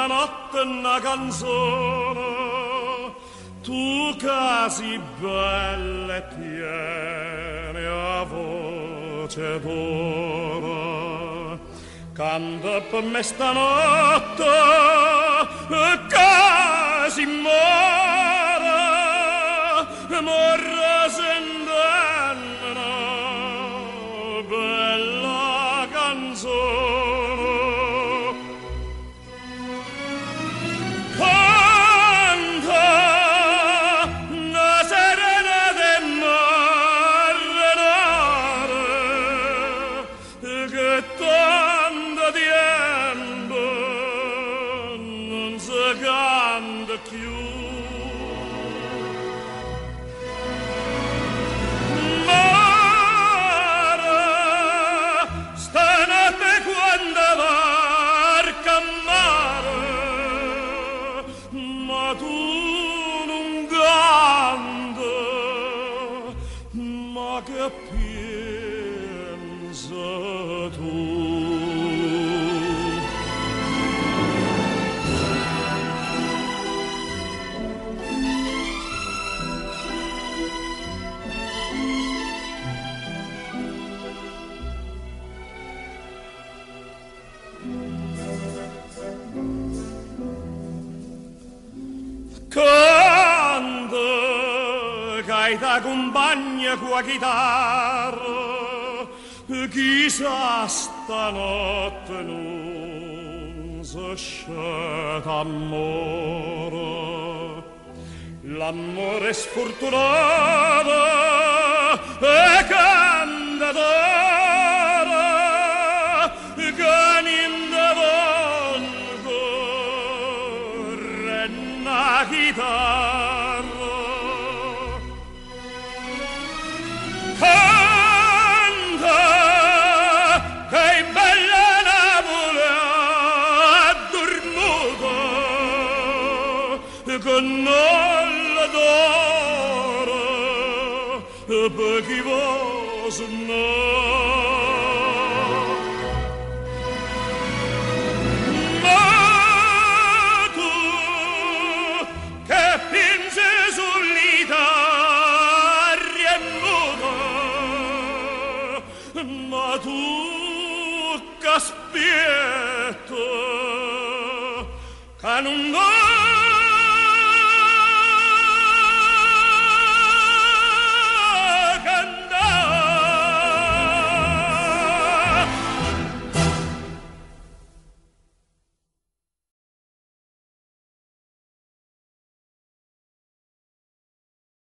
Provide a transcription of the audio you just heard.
stanotte una canzone, tu casi bella e tieni a voce d'oro. Canta per me stanotte, casi morra sentendo una bella canzone. Canta una serenata e marinare che tanto tempo non si canta più. Che pensa tu? Canta che da compagna con la chitarra, chissà stanotte non si sceta amore. L'amore sfortunato e cantatore che niente volgo renna chitarra. Canta che è bella Napoli addormuta, che non l'adora per chi vuol sognare. Ma tu che pensi sull'Italia muta, ma tu che aspetta che non